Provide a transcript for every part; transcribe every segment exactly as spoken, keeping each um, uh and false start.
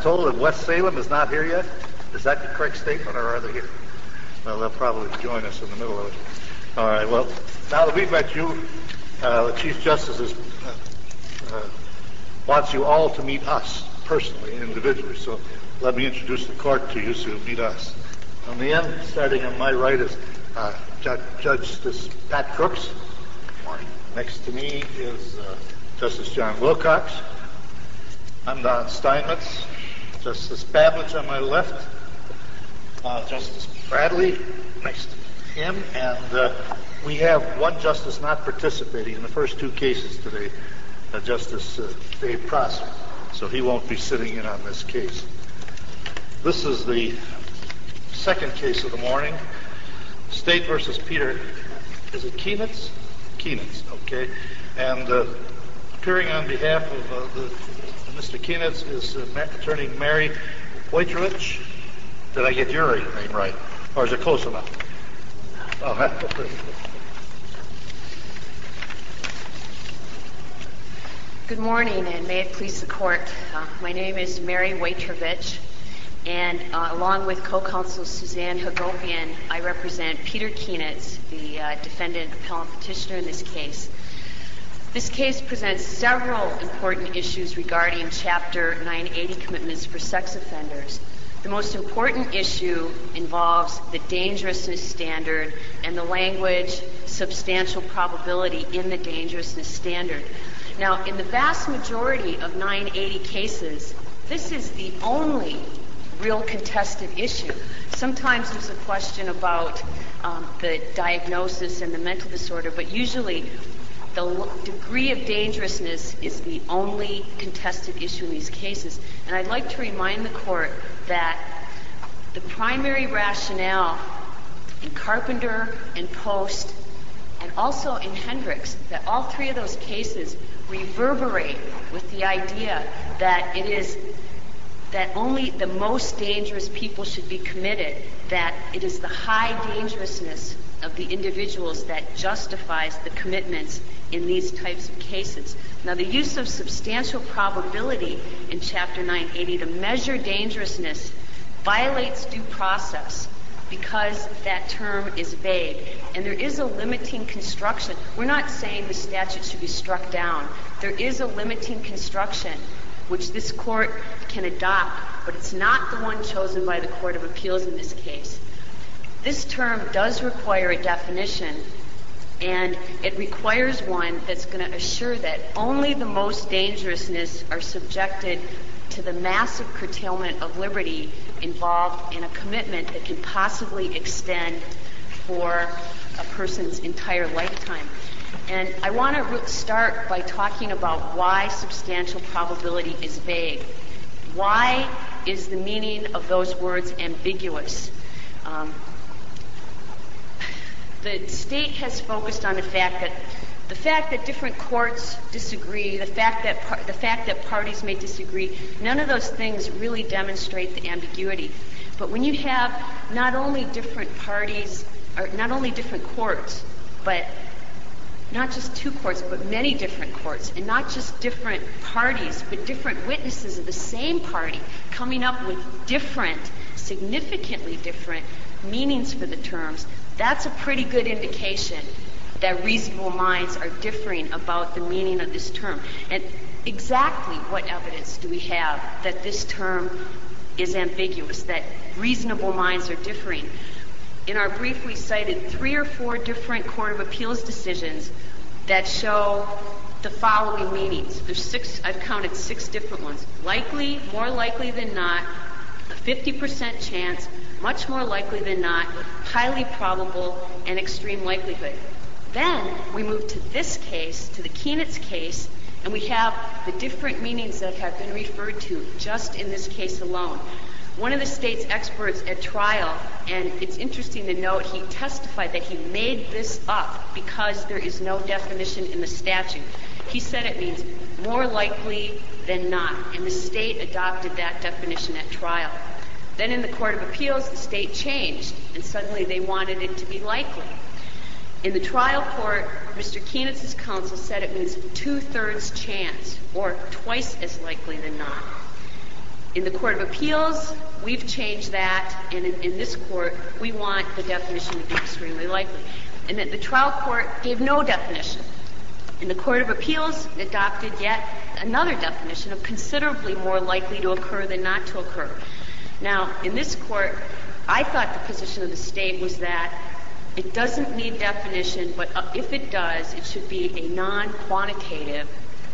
told that West Salem is not here yet. Is that the correct statement, or are they here? Well, they'll probably join us in the middle of it. All right, well, now that we've met you, uh, the Chief Justice is, uh, uh, wants you all to meet us personally and individually. So let me introduce the court to you so you'll meet us. On the end, starting on my right, is uh, Judge, Justice Pat Crooks. Next to me is uh, Justice John Wilcox. I'm Don Steinmetz. Justice Babbage on my left. Uh, Justice Bradley next to him. And uh, we have one justice not participating in the first two cases today, uh, Justice uh, Dave Prosser. So he won't be sitting in on this case. This is the second case of the morning. State versus Peter, is it Kienitz? Kienitz, okay. And uh, appearing on behalf of uh, the, Mister Kienitz is uh, Attorney Mary Wojtowicz. Did I get your name right? Or is it close enough? Oh, Good morning, and may it please the court. Uh, my name is Mary Wojtowicz, and uh, along with co-counsel Suzanne Hagopian, I represent Peter Kienitz, the uh, defendant appellant petitioner in this case. This case presents several important issues regarding Chapter nine eighty commitments for sex offenders. The most important issue involves the dangerousness standard and the language substantial probability in the dangerousness standard. Now, in the vast majority of nine eighty cases, this is the only real contested issue. Sometimes there's a question about um, the diagnosis and the mental disorder, but usually the l- degree of dangerousness is the only contested issue in these cases. And I'd like to remind the court that the primary rationale in Carpenter and Post and also in Hendricks, that all three of those cases reverberate with the idea that it is that only the most dangerous people should be committed, that it is the high dangerousness of the individuals that justifies the commitments in these types of cases. Now, the use of substantial probability in Chapter nine eighty to measure dangerousness violates due process because that term is vague. And there is a limiting construction. We're not saying the statute should be struck down. There is a limiting construction which this court can adopt, but it's not the one chosen by the Court of Appeals in this case. This term does require a definition, and it requires one that's going to assure that only the most dangerousness are subjected to the massive curtailment of liberty involved in a commitment that can possibly extend for a person's entire lifetime. And I want to re- start by talking about why substantial probability is vague. Why is the meaning of those words ambiguous? Um, the state has focused on the fact that the fact that different courts disagree, the fact that par- the fact that parties may disagree, none of those things really demonstrate the ambiguity. But when you have not only different parties, or not only different courts, but not just two courts, but many different courts, and not just different parties, but different witnesses of the same party coming up with different, significantly different meanings for the terms, that's a pretty good indication that reasonable minds are differing about the meaning of this term. And exactly what evidence do we have that this term is ambiguous, that reasonable minds are differing? In our brief, we cited three or four different Court of Appeals decisions that show the following meanings. There's six, I've counted six different ones. Likely, more likely than not, a fifty percent chance, much more likely than not, highly probable, and extreme likelihood. Then we move to this case, to the Kienitz case, and we have the different meanings that have been referred to just in this case alone. One of the state's experts at trial, and it's interesting to note, he testified that he made this up because there is no definition in the statute. He said it means more likely than not, and the state adopted that definition at trial. Then in the Court of Appeals, the state changed, and suddenly they wanted it to be likely. In the trial court, Mister Kienitz's counsel said it means two-thirds chance, or twice as likely than not. In the Court of Appeals, we've changed that, and in, in this court, we want the definition to be extremely likely. And that the trial court gave no definition. In the Court of Appeals, it adopted yet another definition of considerably more likely to occur than not to occur. Now, in this court, I thought the position of the state was that it doesn't need definition, but uh, if it does, it should be a non-quantitative,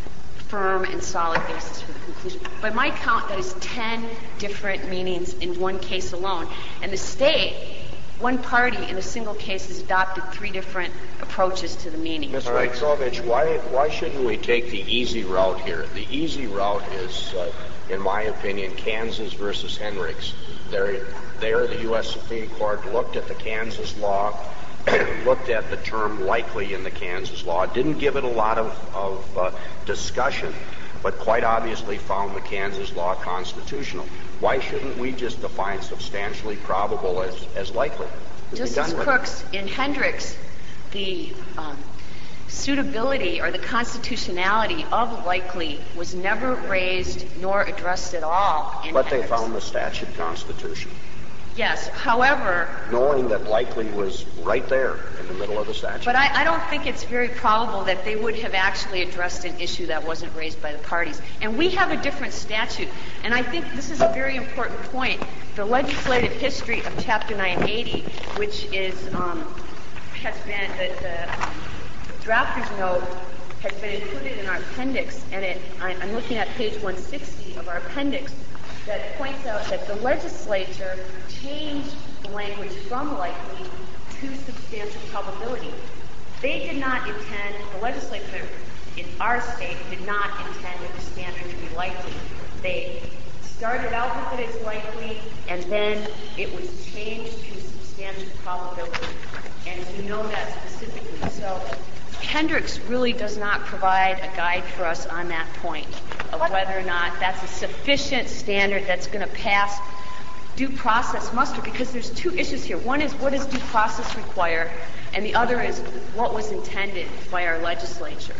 firm and solid basis for the conclusion. By my count, that is ten different meanings in one case alone. And the state, one party in a single case, has adopted three different approaches to the meaning. Miz Wojtowicz, why, why shouldn't we take the easy route here? The easy route is, uh, in my opinion, Kansas versus Hendricks. There, there the U S Supreme Court looked at the Kansas law, looked at the term likely in the Kansas law, didn't give it a lot of, of uh, discussion, but quite obviously found the Kansas law constitutional. Why shouldn't we just define substantially probable as, as likely? Justice Crooks, in Hendricks, the um, suitability or the constitutionality of likely was never raised nor addressed at all in But Hendricks. They found the statute constitutional. Yes. However, knowing that likely was right there in the middle of the statute. But I, I don't think it's very probable that they would have actually addressed an issue that wasn't raised by the parties. And we have a different statute. And I think this is a very important point. The legislative history of Chapter nine eighty, which is um, has been the, the um, drafter's note has been included in our appendix, and it, I, I'm looking at page one sixty of our appendix, that points out that the legislature changed the language from likely to substantial probability. They did not intend, the legislature in our state did not intend the standard to be likely. They started out with it as likely, and then it was changed to substantial probability. And you know that specifically. So Hendricks really does not provide a guide for us on that point of whether or not that's a sufficient standard that's going to pass due process muster, because there's two issues here. One is, what does due process require? And the other is, what was intended by our legislature?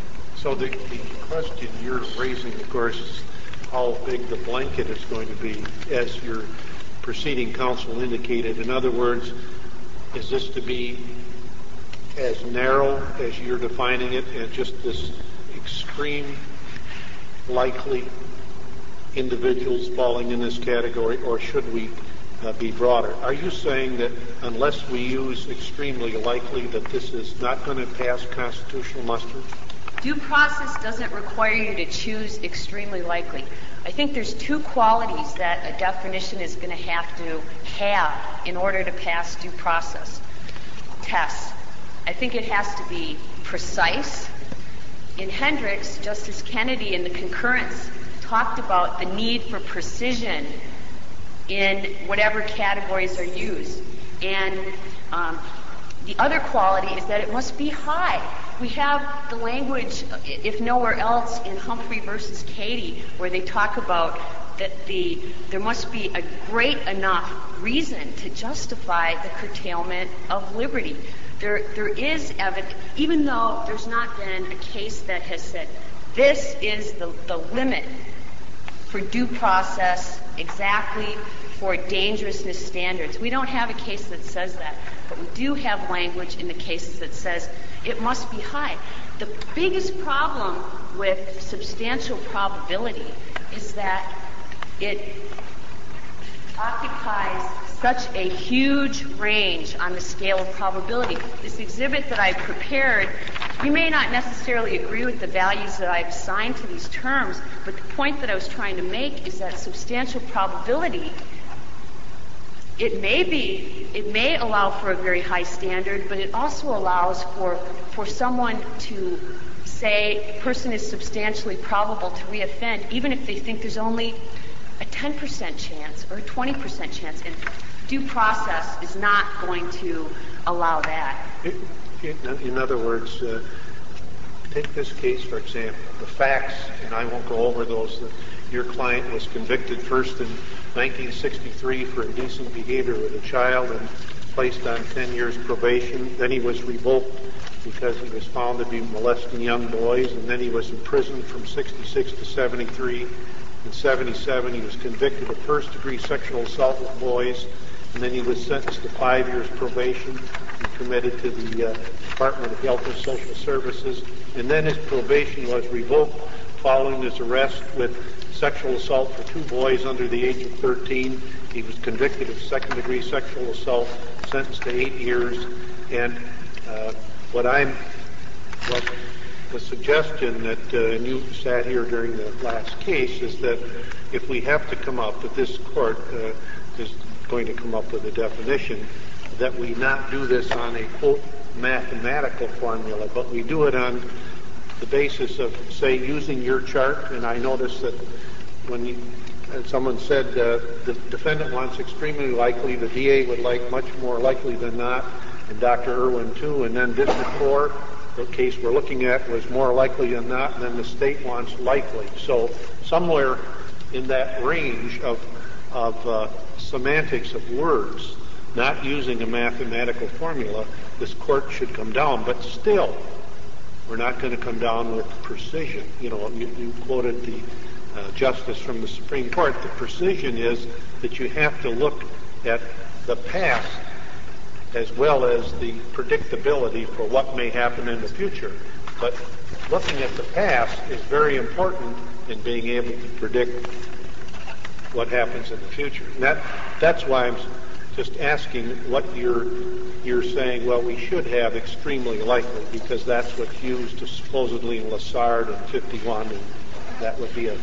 So the, the question you're raising, of course, is how big the blanket is going to be, as your preceding counsel indicated. In other words, is this to be as narrow as you're defining it, and just this extreme likely individuals falling in this category, or should we uh, be broader? Are you saying that unless we use extremely likely, that this is not going to pass constitutional muster? Due process doesn't require you to choose extremely likely. I think there's two qualities that a definition is going to have to have in order to pass due process tests. I think it has to be precise. In Hendricks, Justice Kennedy in the concurrence talked about the need for precision in whatever categories are used. And um, the other quality is that it must be high. We have the language, if nowhere else, in Humphrey versus Cady, where they talk about that the there must be a great enough reason to justify the curtailment of liberty. There, there is evidence, even though there's not been a case that has said this is the, the limit for due process exactly for dangerousness standards. We don't have a case that says that, but we do have language in the cases that says it must be high. The biggest problem with substantial probability is that it occupies such a huge range on the scale of probability. This exhibit that I prepared, you may not necessarily agree with the values that I've assigned to these terms, but the point that I was trying to make is that substantial probability, it may be, it may allow for a very high standard, but it also allows for, for someone to say a person is substantially probable to reoffend, even if they think there's only a ten percent chance or a twenty percent chance. And due process is not going to allow that. In, in other words, uh, take this case, for example. The facts, and I won't go over those, that your client was convicted first in nineteen sixty-three for indecent behavior with a child and placed on ten years probation. Then he was revoked because he was found to be molesting young boys, and then he was in prison from sixty-six to seventy-three. In seventy-seven, he was convicted of first-degree sexual assault with boys, and then he was sentenced to five years probation and committed to the uh, Department of Health and Social Services. And then his probation was revoked following his arrest with sexual assault for two boys under the age of thirteen. He was convicted of second-degree sexual assault, sentenced to eight years. And uh, what I'm, what the suggestion that, uh, and you sat here during the last case, is that if we have to come up, that this court uh, is going to come up with a definition, that we not do this on a, quote, mathematical formula, but we do it on the basis of, say, using your chart. And I noticed that when you, someone said uh, the defendant wants extremely likely, the D A would like much more likely than not, and Doctor Irwin too, and then District four, the case we're looking at, was more likely than not, and then the state wants likely. So somewhere in that range of, of uh, semantics of words, not using a mathematical formula, this court should come down. But still, we're not going to come down with precision. You know, you, you quoted the uh, justice from the Supreme Court. The precision is that you have to look at the past as well as the predictability for what may happen in the future. But looking at the past is very important in being able to predict what happens in the future. And that, that's why I'm just asking what you're, you're saying, well, we should have extremely likely, because that's what's used to supposedly in Lessard in fifty-one, and that would be a,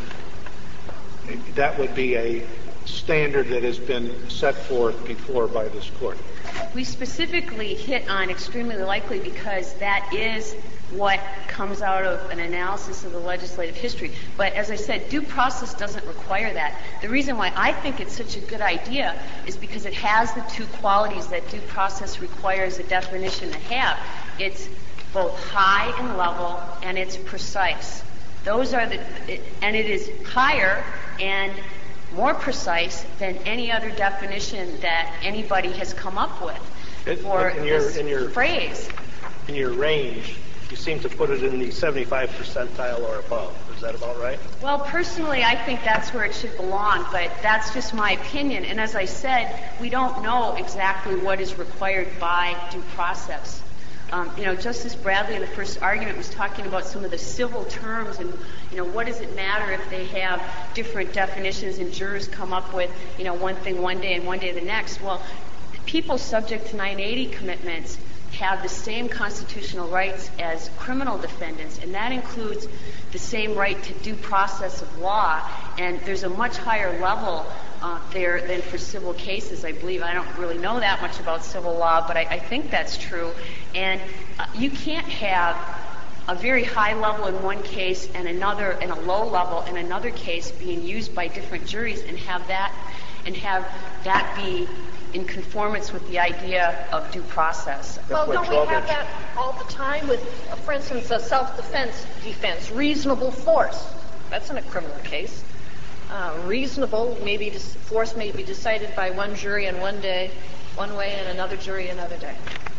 that would be a standard that has been set forth before by this court. We specifically hit on extremely likely because that is what comes out of an analysis of the legislative history. But as I said, due process doesn't require that. The reason why I think it's such a good idea is because it has the two qualities that due process requires a definition to have. It's both high in level and it's precise. Those are the, it, and it is higher and more precise than any other definition that anybody has come up with it, for in your, this in your, phrase. In your range, you seem to put it in the seventy-five percentile or above. Is that about right? Well, personally, I think that's where it should belong, but that's just my opinion. And as I said, we don't know exactly what is required by due process. Um, you know, Justice Bradley in the first argument was talking about some of the civil terms and, you know, what does it matter if they have different definitions and jurors come up with, you know, one thing one day and one day the next. Well, people subject to nine eighty commitments have the same constitutional rights as criminal defendants, and that includes the same right to due process of law, and there's a much higher level uh, there than for civil cases, I believe. I don't really know that much about civil law, but I, I think that's true. And uh, you can't have a very high level in one case and another and a low level in another case being used by different juries and have that and have that be in conformance with the idea of due process. Well, don't we have that all the time with, uh, for instance, a self-defense defense, reasonable force? That's in a criminal case. Uh, reasonable, maybe force may be decided by one jury in one day, one way, and another jury another day.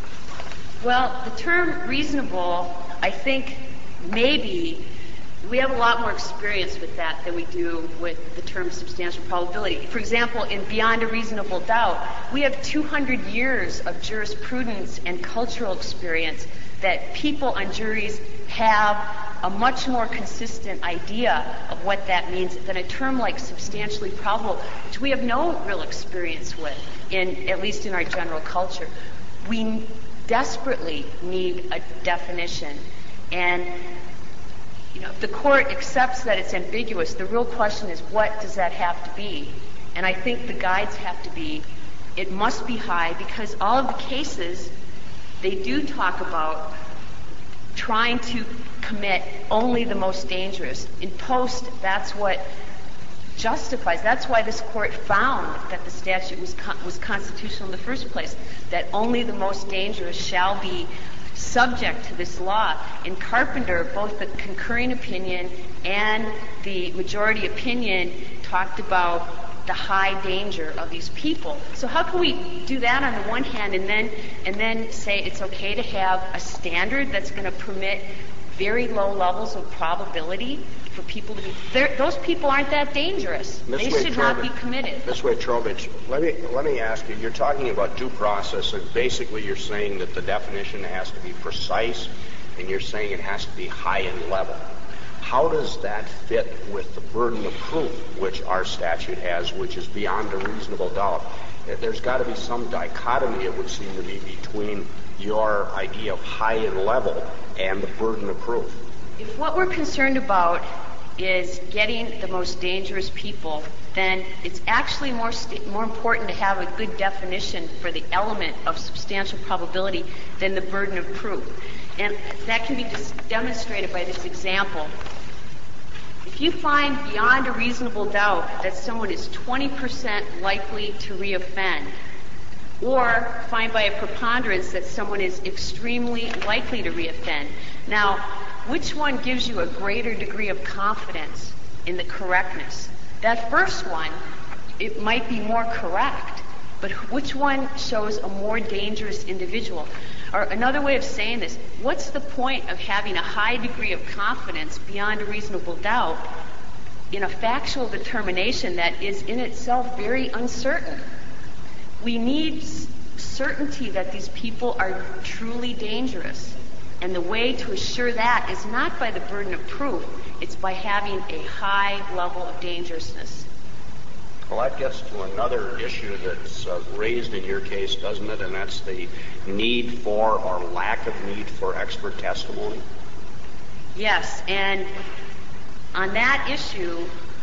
Well, the term reasonable, I think maybe we have a lot more experience with that than we do with the term substantial probability. For example, in Beyond a Reasonable Doubt, we have two hundred years of jurisprudence and cultural experience that people on juries have a much more consistent idea of what that means than a term like substantially probable, which we have no real experience with, in at least in our general culture. We desperately need a definition. And you know, if the court accepts that it's ambiguous, the real question is, what does that have to be? And I think the guides have to be, it must be high, because all of the cases, they do talk about trying to commit only the most dangerous. In Post, that's what justifies, that's why this court found that the statute was con- was constitutional in the first place, that only the most dangerous shall be subject to this law. In Carpenter, both the concurring opinion and the majority opinion talked about the high danger of these people. So how can we do that on the one hand and then and then say it's okay to have a standard that's going to permit very low levels of probability? for people to be, those people aren't that dangerous. Miz They should not be Wojtrovich- committed. Miz Wojtrovich, let me, let me ask you, you're talking about due process, and basically you're saying that the definition has to be precise, and you're saying it has to be high in level. How does that fit with the burden of proof which our statute has, which is beyond a reasonable doubt? There's got to be some dichotomy, it would seem to me, between your idea of high in level and the burden of proof. If what we're concerned about is getting the most dangerous people, then it's actually more st- more important to have a good definition for the element of substantial probability than the burden of proof. And that can be dis- demonstrated by this example. If you find beyond a reasonable doubt that someone is twenty percent likely to reoffend, or find by a preponderance that someone is extremely likely to reoffend, now, which one gives you a greater degree of confidence in the correctness? That first one, it might be more correct, but which one shows a more dangerous individual? Or another way of saying this, what's the point of having a high degree of confidence beyond a reasonable doubt in a factual determination that is in itself very uncertain? We need s- certainty that these people are truly dangerous. And the way to assure that is not by the burden of proof, it's by having a high level of dangerousness. Well, that gets to another issue that's uh, raised in your case, doesn't it? And that's the need for or lack of need for expert testimony. Yes, and on that issue,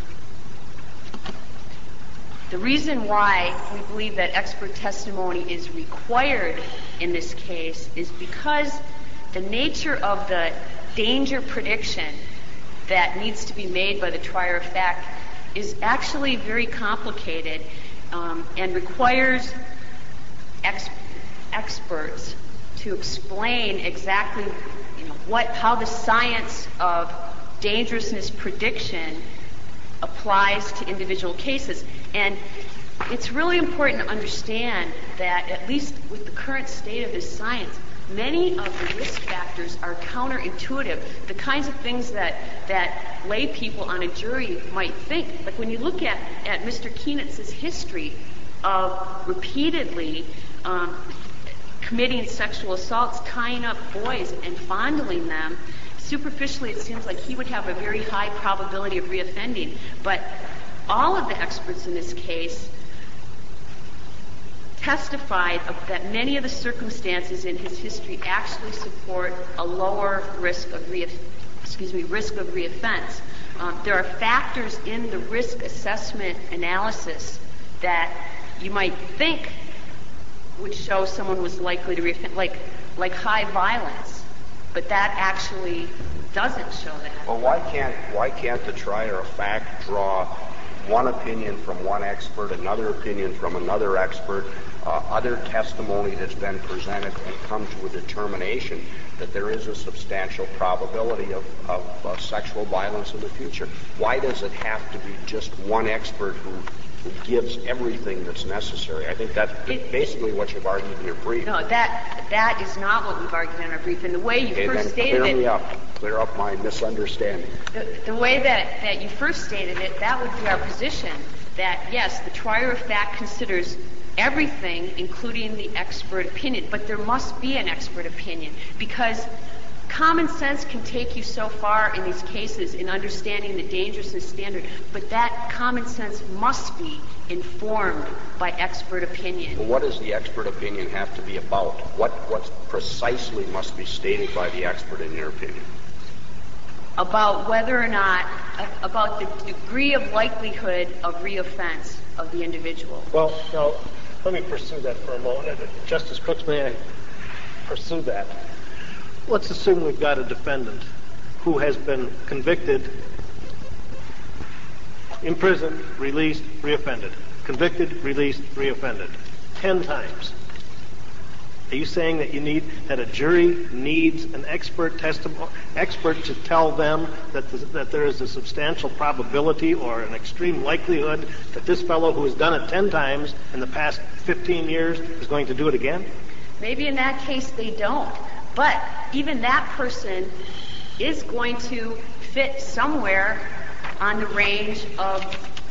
the reason why we believe that expert testimony is required in this case is because the nature of the danger prediction that needs to be made by the trier of fact is actually very complicated um, and requires ex- experts to explain exactly, you know, what, how the science of dangerousness prediction applies to individual cases. And it's really important to understand that, at least with the current state of this science, many of the risk factors are counterintuitive, the kinds of things that, that lay people on a jury might think. Like when you look at, at Mister Keenetz's history of repeatedly um, committing sexual assaults, tying up boys and fondling them, superficially it seems like he would have a very high probability of reoffending. But all of the experts in this case testified of that many of the circumstances in his history actually support a lower risk of re- excuse me risk of reoffense. Um, there are factors in the risk assessment analysis that you might think would show someone was likely to reoffend, like like high violence, but that actually doesn't show that. Well, why can't why can't the trier of fact draw one opinion from one expert, another opinion from another expert, uh, other testimony that's been presented, and come to a determination that there is a substantial probability of, of uh, sexual violence in the future? Why does it have to be just one expert who, who gives everything that's necessary? I think that's It, basically what you've argued in your brief. No, that that is not what we've argued in our brief. And the way you Okay, first then stated clear it, me up. Clear up my misunderstanding. The, the way that, that you first stated it, that would be our position, that yes, the trier of fact considers everything, including the expert opinion, but there must be an expert opinion, because common sense can take you so far in these cases in understanding the dangerousness standard, but that common sense must be informed by expert opinion. Well, what does the expert opinion have to be about? What, what precisely must be stated by the expert in your opinion? About whether or not, about the degree of likelihood of reoffense of the individual. Well, now, let me pursue that for a moment. Justice Crooks, may I pursue that? Let's assume we've got a defendant who has been convicted, imprisoned, released, reoffended. Convicted, released, reoffended. Ten times. Are you saying that you need, that a jury needs an expert testimony, expert to tell them that the, that there is a substantial probability or an extreme likelihood that this fellow who has done it ten times in the past fifteen years is going to do it again? Maybe in that case they don't. But even that person is going to fit somewhere on the range of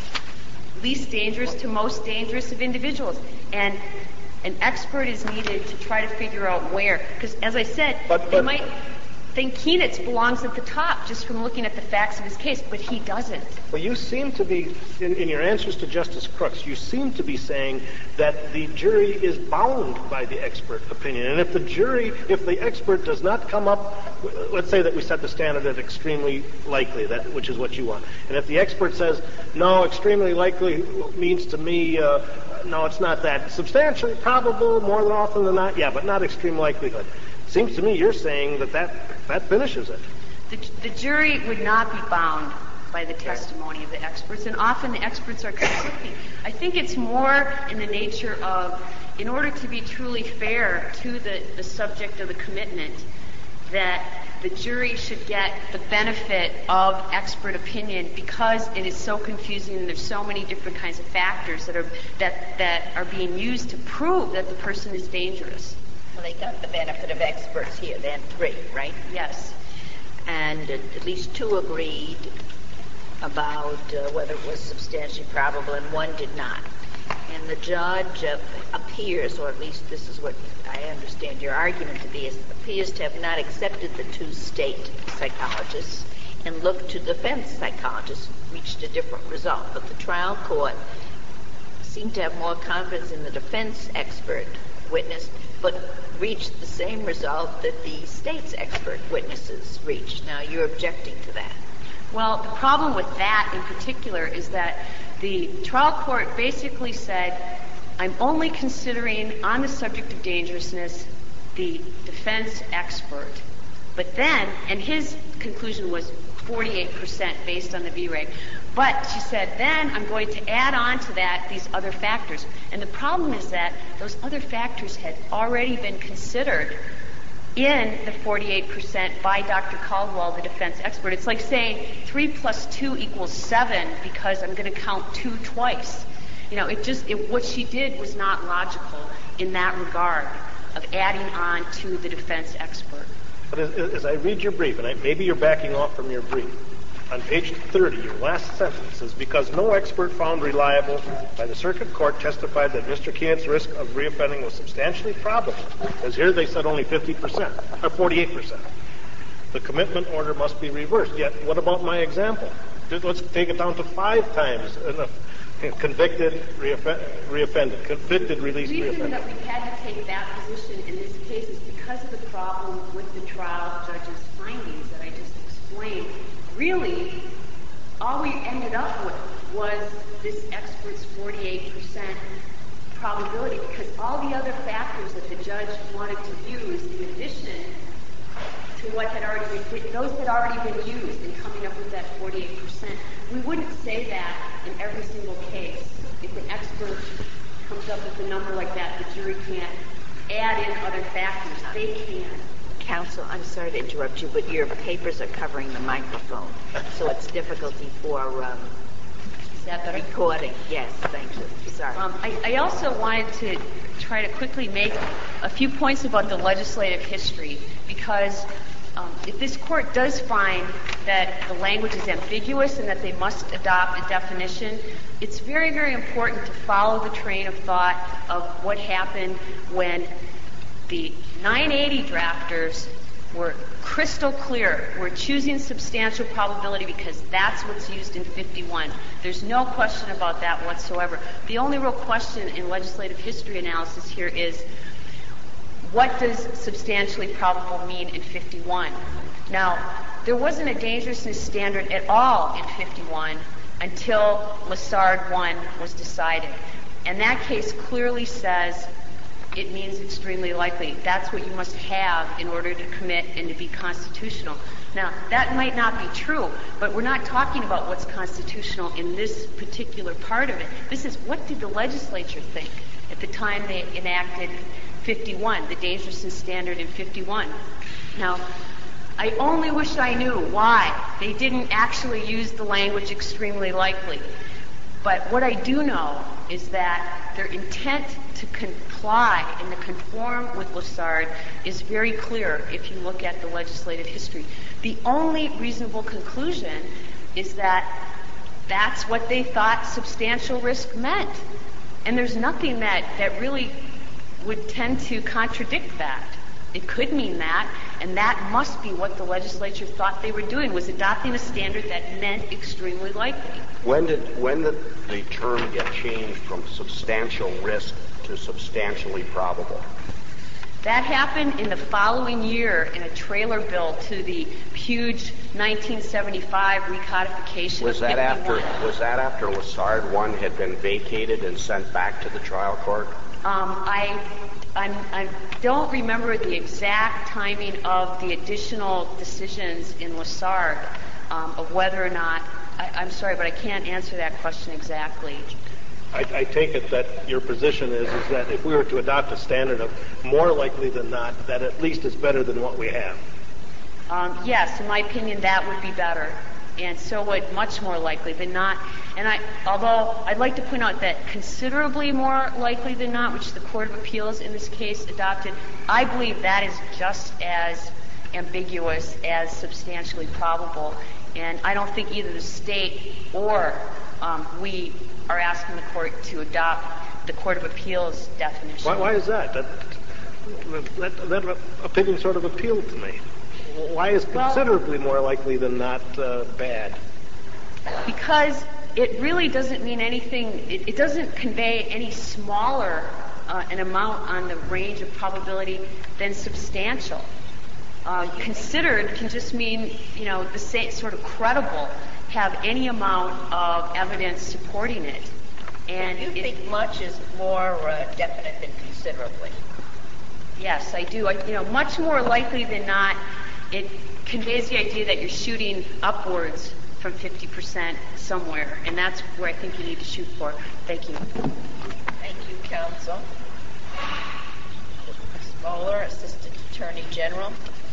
least dangerous to most dangerous of individuals. And an expert is needed to try to figure out where. Because, as I said, But- they but- might think Kienitz belongs at the top just from looking at the facts of his case, but he doesn't. Well, you seem to be, in, in your answers to Justice Crooks, you seem to be saying that the jury is bound by the expert opinion. And if the jury, if the expert does not come up, let's say that we set the standard at extremely likely, that which is what you want. And if the expert says, no, extremely likely means to me, uh, no, it's not that. Substantially probable, more than often than not, yeah, but not extreme likelihood. Seems to me you're saying that that, that finishes it. The, the jury would not be bound by the testimony of the experts, and often the experts are conflicting. I think it's more in the nature of, in order to be truly fair to the, the subject of the commitment, that the jury should get the benefit of expert opinion because it is so confusing and there's so many different kinds of factors that are that that are being used to prove that the person is dangerous. Well, they got the benefit of experts here, then three, right? Yes. And uh, at least two agreed about uh, whether it was substantially probable, and one did not. And the judge uh, appears, or at least this is what I understand your argument to be, is, appears to have not accepted the two state psychologists and looked to defense psychologists, reached a different result. But the trial court seemed to have more confidence in the defense expert witness, but reached the same result that the state's expert witnesses reached. Now, you're objecting to that. Well, the problem with that in particular is that the trial court basically said, I'm only considering on the subject of dangerousness the defense expert. But then, and his conclusion was forty-eight percent based on the V-rate. But she said, then I'm going to add on to that these other factors. And the problem is that those other factors had already been considered in the forty-eight percent by Doctor Caldwell, the defense expert. It's like saying three plus two equals seven because I'm going to count two twice. You know, it just, it, what she did was not logical in that regard of adding on to the defense expert. But as, as I read your brief, and I, maybe you're backing off from your brief, on page thirty, your last sentence is, because no expert found reliable by the circuit court testified that Mister Kienitz's risk of reoffending was substantially probable. As here they said only fifty percent, or forty-eight percent. The commitment order must be reversed. Yet, what about my example? Let's take it down to five times. Convicted, reoffend, reoffended. Convicted, released, reoffended. The reason reoffended. that we had to take that position in this case is because of the problem with the trial judge's findings that I just explained. Really, all we ended up with was this expert's forty-eight percent probability, because all the other factors that the judge wanted to use in addition to what had already been, those had already been used in coming up with that forty-eight percent. We wouldn't say that in every single case. If an expert comes up with a number like that, the jury can't add in other factors. They can. Counsel, I'm sorry to interrupt you, but your papers are covering the microphone, so it's difficulty for um, Is that better? recording. Yes, thank you. Sorry. Um, I, I also wanted to try to quickly make a few points about the legislative history, because um, if this court does find that the language is ambiguous and that they must adopt a definition, it's very, very important to follow the train of thought of what happened when the nine eighty drafters were crystal clear. We're choosing substantial probability because that's what's used in fifty-one. There's no question about that whatsoever. The only real question in legislative history analysis here is, what does substantially probable mean in fifty-one? Now, there wasn't a dangerousness standard at all in fifty-one until Lessard one was decided. And that case clearly says it means extremely likely. That's what you must have in order to commit and to be constitutional. Now, that might not be true, but we're not talking about what's constitutional in this particular part of it. This is, what did the legislature think at the time they enacted fifty-one, the dangerousness standard in fifty-one? Now, I only wish I knew why they didn't actually use the language extremely likely. But what I do know is that their intent to comply and to conform with Lessard is very clear if you look at the legislative history. The only reasonable conclusion is that that's what they thought substantial risk meant. And there's nothing that, that really would tend to contradict that. It could mean that, and that must be what the legislature thought they were doing, was adopting a standard that meant extremely likely. When did when did the term get changed from substantial risk to substantially probable? That happened in the following year in a trailer bill to the huge nineteen seventy-five recodification. Was that after was that after Lessard one had been vacated and sent back to the trial court? Um, I, I'm, I don't remember the exact timing of the additional decisions in Lessard um, of whether or not. I, I'm sorry, but I can't answer that question exactly. I, I take it that your position is, is that if we were to adopt a standard of more likely than not, that at least is better than what we have. Um, yes, in my opinion, that would be better. And so would much more likely than not. And I, although I'd like to point out that considerably more likely than not, which the Court of Appeals in this case adopted, I believe that is just as ambiguous as substantially probable. And I don't think either the state or um, we are asking the court to adopt the Court of Appeals definition. Why, why is that? That, that? that opinion sort of appealed to me. Why is considerably well, more likely than not uh, bad? Because it really doesn't mean anything. It, it doesn't convey any smaller uh, an amount on the range of probability than substantial. Uh, considered can just mean, you know, the same sort of credible, have any amount of evidence supporting it. And you it, think much is more uh, definite than considerably? Yes, I do. I, you know, much more likely than not, it conveys the idea that you're shooting upwards from fifty percent somewhere, and that's where I think you need to shoot for. Thank you. Thank you, counsel. Miz Moeller, Assistant Attorney General.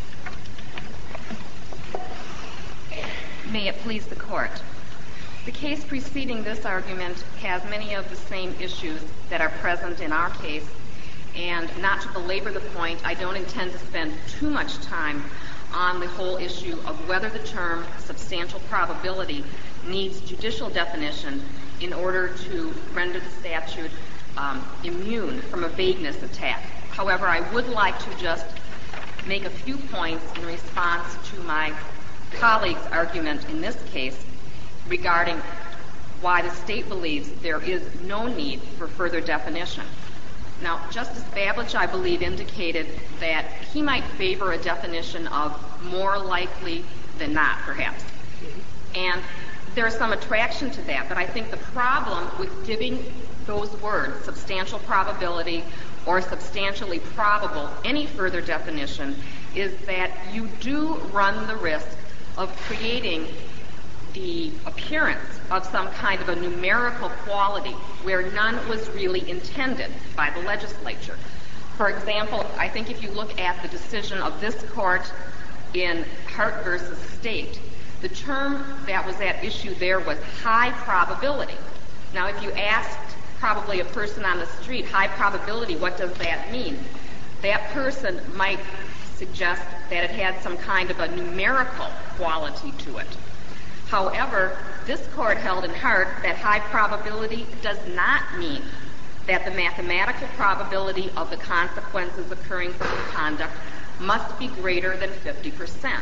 May it please the Court. The case preceding this argument has many of the same issues that are present in our case, and not to belabor the point, I don't intend to spend too much time on the whole issue of whether the term substantial probability needs judicial definition in order to render the statute um, immune from a vagueness attack. However, I would like to just make a few points in response to my colleague's argument in this case regarding why the state believes there is no need for further definition. Now, Justice Babbage, I believe, indicated that he might favor a definition of more likely than not, perhaps. And there's some attraction to that, but I think the problem with giving those words, substantial probability or substantially probable, any further definition, is that you do run the risk of creating the appearance of some kind of a numerical quality where none was really intended by the legislature. For example, I think if you look at the decision of this court in Hart versus State, the term that was at issue there was high probability. Now, if you asked probably a person on the street, high probability, what does that mean? That person might suggest that it had some kind of a numerical quality to it. However, this court held in Hart that high probability does not mean that the mathematical probability of the consequences occurring from the conduct must be greater than fifty percent.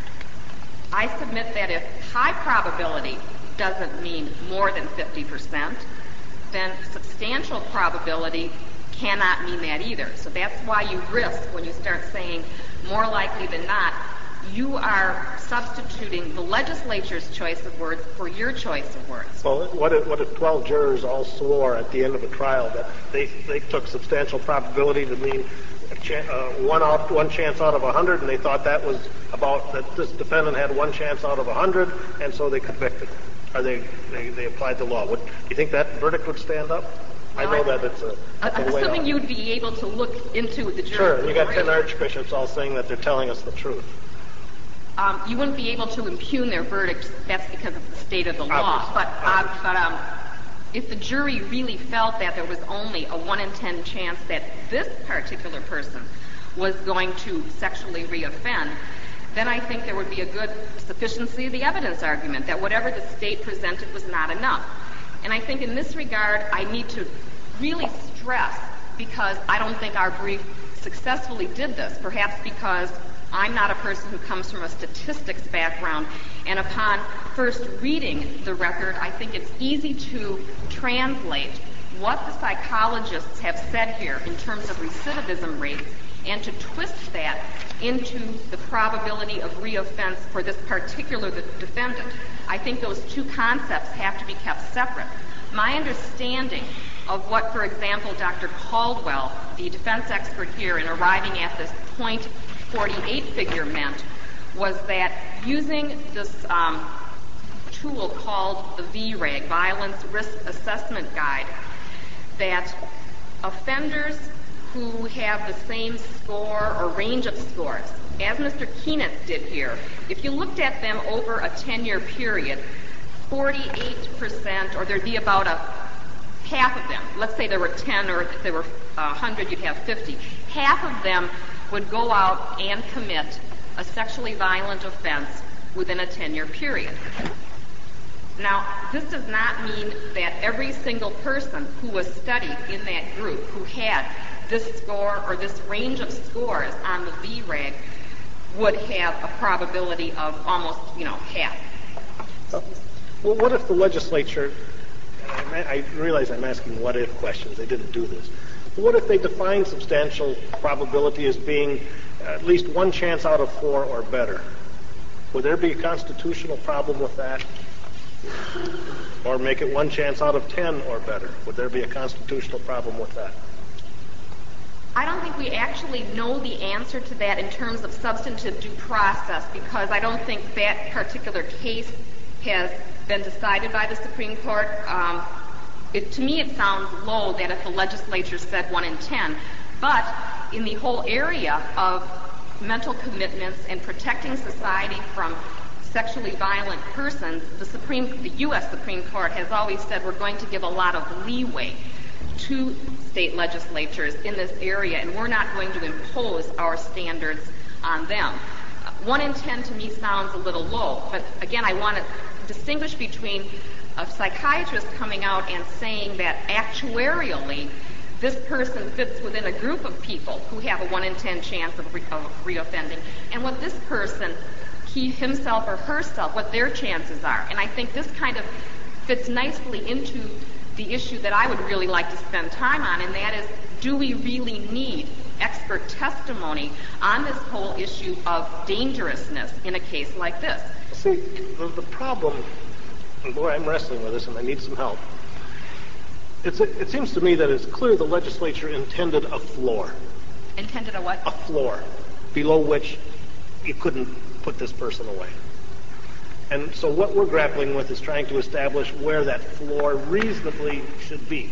I submit that if high probability doesn't mean more than fifty percent, then substantial probability cannot mean that either. So that's why you risk, when you start saying more likely than not, you are substituting the legislature's choice of words for your choice of words. Well, what if, what if twelve jurors all swore at the end of a trial that they, they took substantial probability to mean a cha- uh, one, off, one chance out of a hundred, and they thought that was about that this defendant had one chance out of a hundred, and so they convicted, or they, they, they applied the law. Would, do you think that verdict would stand up? Well, I know I, that it's a, that's a assuming way off. You'd be able to look into the jury. Sure, you got ten archbishops all saying that they're telling us the truth. Um, you wouldn't be able to impugn their verdict. That's because of the state of the law. Obviously. But, uh, but um, if the jury really felt that there was only a one in ten chance that this particular person was going to sexually reoffend, then I think there would be a good sufficiency of the evidence argument that whatever the state presented was not enough. And I think in this regard, I need to really stress, because I don't think our brief successfully did this, perhaps because I'm not a person who comes from a statistics background, and upon first reading the record, I think it's easy to translate what the psychologists have said here in terms of recidivism rates and to twist that into the probability of reoffense for this particular defendant. I think those two concepts have to be kept separate. My understanding of what, for example, Doctor Caldwell, the defense expert here, in arriving at this point forty-eight figure meant was that using this um, tool called the V RAG, Violence Risk Assessment Guide, that offenders who have the same score or range of scores, as Mister Keenan did here, if you looked at them over a ten-year period, forty-eight percent, or there'd be about a half of them, let's say there were ten, or if there were one hundred, you'd have fifty, half of them would go out and commit a sexually violent offense within a ten-year period. Now, this does not mean that every single person who was studied in that group who had this score or this range of scores on the V RAG would have a probability of almost, you know, half. Well, what if the legislature, and I, I realize I'm asking what-if questions, they didn't do this, but what if they define substantial probability as being at least one chance out of four or better? Would there be a constitutional problem with that? Or make it one chance out of ten or better? Would there be a constitutional problem with that? I don't think we actually know the answer to that in terms of substantive due process, because I don't think that particular case has been decided by the Supreme Court. Um, it, to me, it sounds low that if the legislature said one in ten, but in the whole area of mental commitments and protecting society from sexually violent persons, the Supreme, the U S Supreme Court has always said we're going to give a lot of leeway to state legislatures in this area, and we're not going to impose our standards on them. Uh, one in ten to me sounds a little low, but again, I want to distinguish between a psychiatrist coming out and saying that actuarially this person fits within a group of people who have a one in ten chance of, re- of reoffending, and what this person, he himself or herself, what their chances are. And I think this kind of fits nicely into the issue that I would really like to spend time on, and that is, do we really need expert testimony on this whole issue of dangerousness in a case like this? See, the, the problem, and boy, I'm wrestling with this and I need some help. It's, it seems to me that it's clear the legislature intended a floor. Intended a what? A floor, below which you couldn't put this person away. And so what we're grappling with is trying to establish where that floor reasonably should be.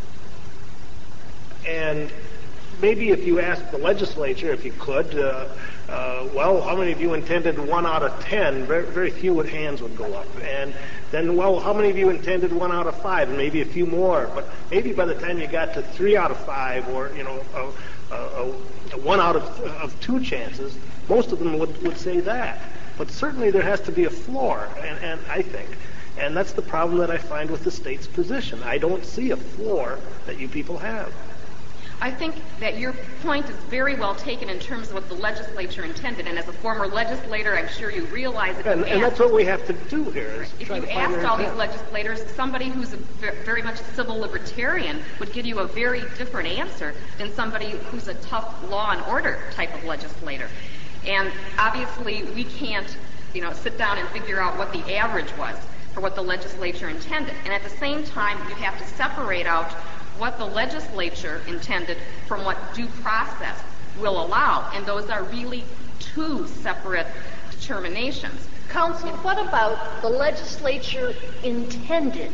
And maybe if you ask the legislature, if you could, uh, uh, well, how many of you intended one out of ten? Very, very few with hands would go up. And then, well, how many of you intended one out of five? And maybe a few more. But maybe by the time you got to three out of five, or, you know, a, a, a one out of, of two chances, most of them would, would say that. But certainly there has to be a floor, and, and I think. And that's the problem that I find with the state's position. I don't see a floor that you people have. I think that your point is very well taken in terms of what the legislature intended, and as a former legislator, I'm sure you realize it. And, and that's what we have to do here. Is if try you to find asked our all these intent. legislators, somebody who's a very much a civil libertarian would give you a very different answer than somebody who's a tough law and order type of legislator. And obviously, we can't, you know, sit down and figure out what the average was for what the legislature intended. And at the same time, you have to separate out what the legislature intended from what due process will allow. And those are really two separate determinations. Counsel, what about the legislature intended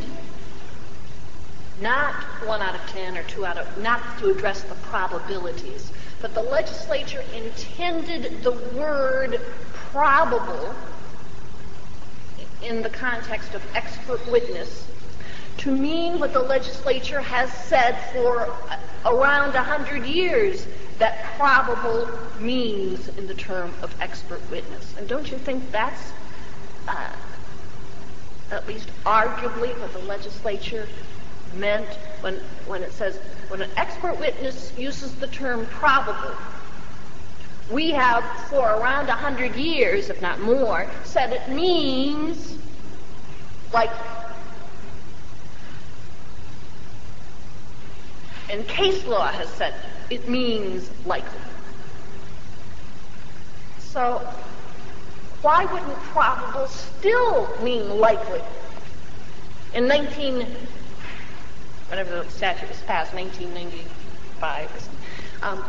not one out of ten or two out of, not to address the probabilities, but the legislature intended the word probable in the context of expert witness to mean what the legislature has said for around a hundred years, that probable means in the term of expert witness. And don't you think that's uh, at least arguably what the legislature meant when, when it says, when an expert witness uses the term probable, we have for around a hundred years, if not more, said it means likely. And case law has said it means likely. So why wouldn't probable still mean likely? In nineteen, whenever the statute was passed, nineteen ninety-five or something, um,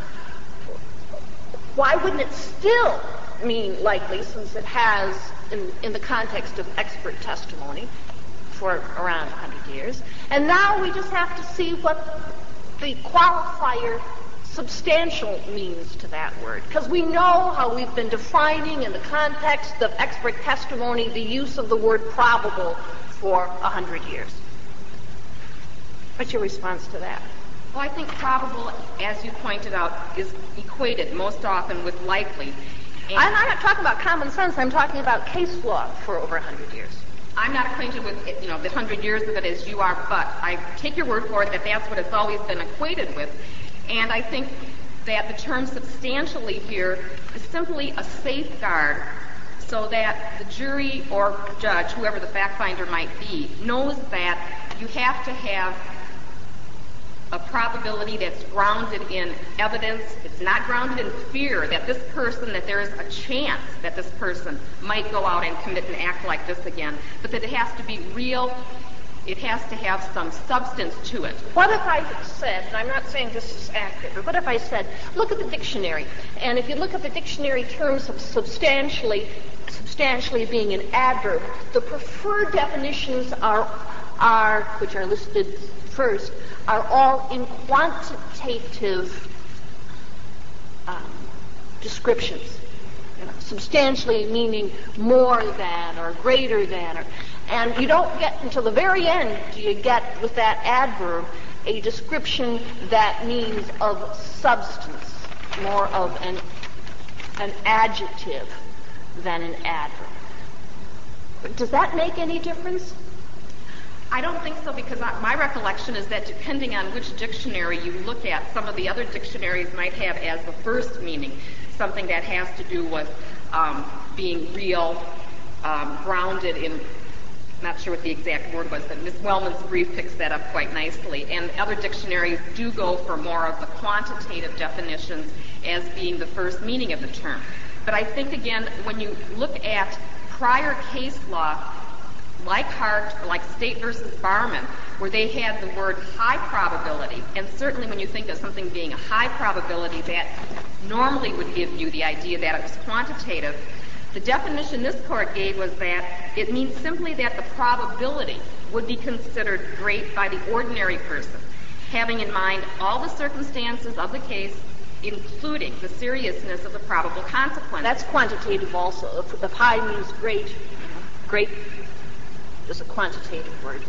why wouldn't it still mean likely, since it has, in, in the context of expert testimony, for around a hundred years? And now we just have to see what the qualifier substantial means to that word, because we know how we've been defining in the context of expert testimony the use of the word probable for a hundred years. What's your response to that? Well, I think probable, as you pointed out, is equated most often with likely. And I'm not talking about common sense. I'm talking about case law for over a hundred years. I'm not acquainted with, you know, the hundred years of it as you are, but I take your word for it that that's what it's always been equated with. And I think that the term substantially here is simply a safeguard so that the jury or judge, whoever the fact finder might be, knows that you have to have a probability that's grounded in evidence. It's not grounded in fear that this person, that there is a chance that this person might go out and commit an act like this again, but that it has to be real. It has to have some substance to it. What if I said, and I'm not saying this is accurate, but what if I said, look at the dictionary, and if you look at the dictionary terms of substantially, substantially being an adverb, the preferred definitions are, are which are listed first, are all in quantitative um, descriptions. You know, substantially meaning more than or greater than, or, and you don't get until the very end do you get with that adverb a description that means of substance, more of an an adjective than an adverb. Does that make any difference? I don't think so, because I, my recollection is that depending on which dictionary you look at, some of the other dictionaries might have as the first meaning something that has to do with um, being real, um, grounded in, not sure what the exact word was, but Miz Wellman's brief picks that up quite nicely. And other dictionaries do go for more of the quantitative definitions as being the first meaning of the term. But I think, again, when you look at prior case law, like Hart, like State versus Barman, where they had the word high probability, and certainly when you think of something being a high probability, that normally would give you the idea that it was quantitative. The definition this court gave was that it means simply that the probability would be considered great by the ordinary person, having in mind all the circumstances of the case, including the seriousness of the probable consequences. That's quantitative also. If, if high means great, great is a quantitative word.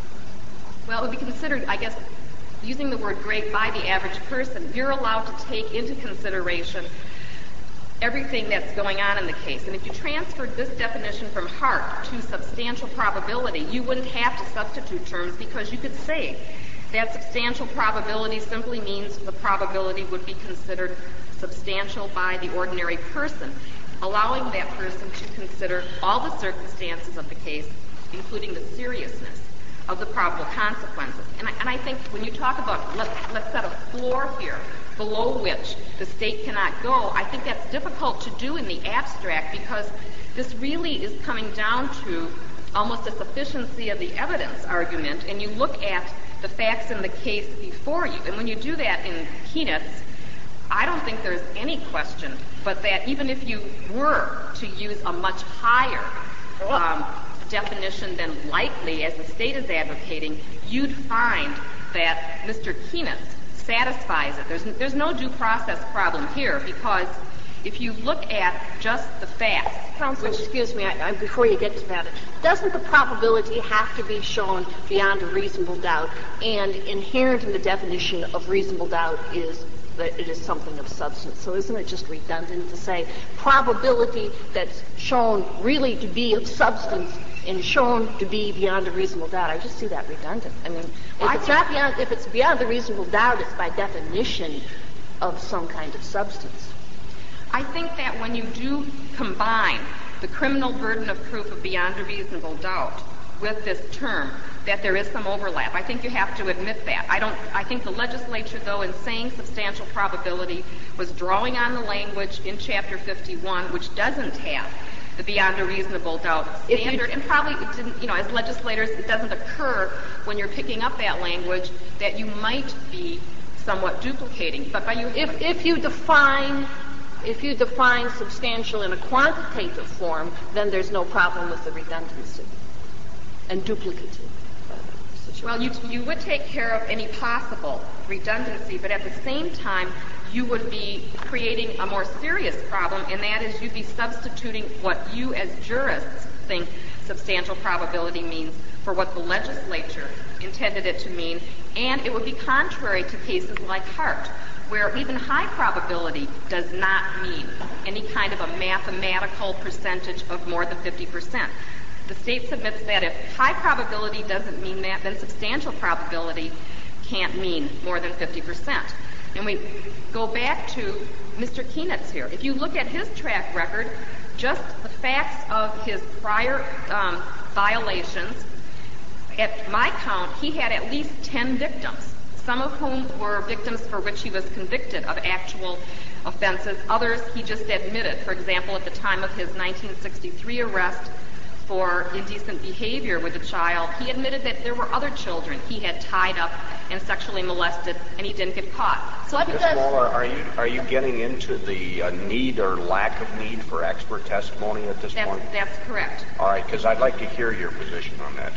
Well, it would be considered, I guess, using the word great by the average person, you're allowed to take into consideration everything that's going on in the case. And if you transferred this definition from Hart to substantial probability, you wouldn't have to substitute terms, because you could say that substantial probability simply means the probability would be considered substantial by the ordinary person, allowing that person to consider all the circumstances of the case, including the seriousness of the probable consequences. And I, and I think when you talk about let, let's set a floor here below which the state cannot go, I think that's difficult to do in the abstract, because this really is coming down to almost a sufficiency of the evidence argument, and you look at the facts in the case before you. And when you do that in Kienitz, I don't think there's any question but that even if you were to use a much higher um, definition than likely, as the state is advocating, you'd find that Mister Kienitz satisfies it. There's, there's no due process problem here, because If you look at just the facts, Counsel, excuse me, I, I, before you get to that, doesn't the probability have to be shown beyond a reasonable doubt? And inherent in the definition of reasonable doubt is that it is something of substance. So isn't it just redundant to say probability that's shown really to be of substance and shown to be beyond a reasonable doubt? I just see that redundant. I mean, if well, it's not beyond, if it's beyond a reasonable doubt, it's by definition of some kind of substance. I think that when you do combine the criminal burden of proof of beyond a reasonable doubt with this term, that there is some overlap. I think you have to admit that. I don't. I think the legislature, though, in saying substantial probability, was drawing on the language in Chapter fifty-one, which doesn't have the beyond a reasonable doubt standard, and probably it didn't. You know, as legislators, it doesn't occur when you're picking up that language that you might be somewhat duplicating. But by you, if if you define. If you define substantial in a quantitative form, then there's no problem with the redundancy and duplicative. Well, you, you would take care of any possible redundancy, but at the same time, you would be creating a more serious problem, and that is you'd be substituting what you as jurists think substantial probability means for what the legislature intended it to mean, and it would be contrary to cases like Hart, where even high probability does not mean any kind of a mathematical percentage of more than fifty percent. The state submits that if high probability doesn't mean that, then substantial probability can't mean more than fifty percent. And we go back to Mister Kienitz here. If you look at his track record, just the facts of his prior um, violations, at my count, he had at least ten victims, some of whom were victims for which he was convicted of actual offenses. Others he just admitted. For example, at the time of his nineteen sixty-three arrest for indecent behavior with a child, he admitted that there were other children he had tied up and sexually molested, and he didn't get caught. So Miz Moeller, are you are you getting into the uh, need or lack of need for expert testimony at this that's, point? That's correct. All right, because I'd like to hear your position on that.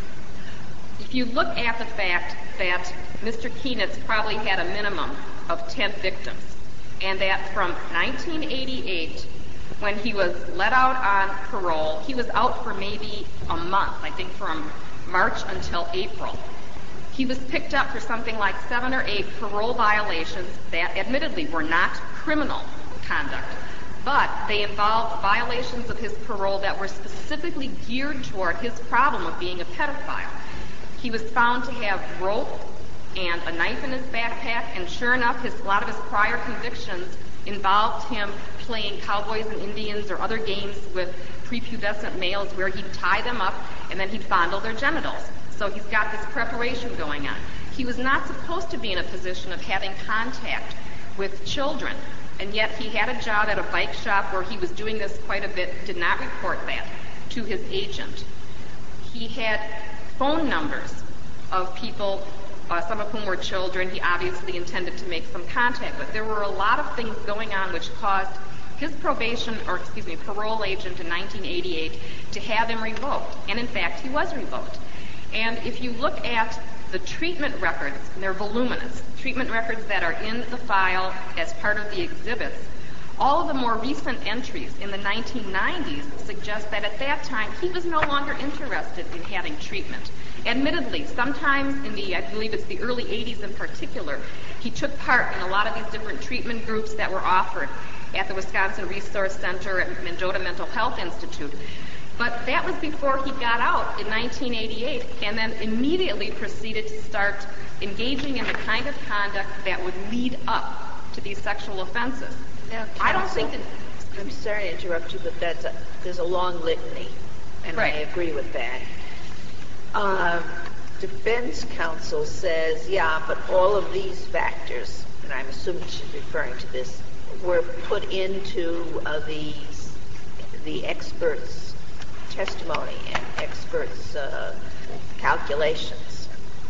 If you look at the fact that Mister Kienitz probably had a minimum of ten victims, and that from nineteen eighty-eight, when he was let out on parole, he was out for maybe a month, I think from March until April. He was picked up for something like seven or eight parole violations that admittedly were not criminal conduct, but they involved violations of his parole that were specifically geared toward his problem of being a pedophile. He was found to have rope and a knife in his backpack, and sure enough, his, a lot of his prior convictions involved him playing cowboys and Indians or other games with prepubescent males where he'd tie them up and then he'd fondle their genitals. So he's got this preparation going on. He was not supposed to be in a position of having contact with children, and yet he had a job at a bike shop where he was doing this quite a bit, did not report that to his agent. He had phone numbers of people, uh, some of whom were children he obviously intended to make some contact with. There were a lot of things going on which caused his probation, or excuse me, parole agent in nineteen eighty-eight to have him revoked. And in fact, he was revoked. And if you look at the treatment records, and they're voluminous, treatment records that are in the file as part of the exhibits, all of the more recent entries in the nineteen nineties suggest that at that time he was no longer interested in having treatment. Admittedly, sometimes in the, I believe it's the early eighties in particular, he took part in a lot of these different treatment groups that were offered at the Wisconsin Resource Center at Mendota Mental Health Institute. But that was before he got out in nineteen eighty-eight, and then immediately proceeded to start engaging in the kind of conduct that would lead up to these sexual offenses. Now, I don't think that... I'm sorry to interrupt you, but that's a, there's a long litany, and right. I agree with that. Uh, defense counsel says, yeah, but all of these factors, and I'm assuming she's referring to this, were put into uh, the, the experts' testimony and experts' uh, calculations.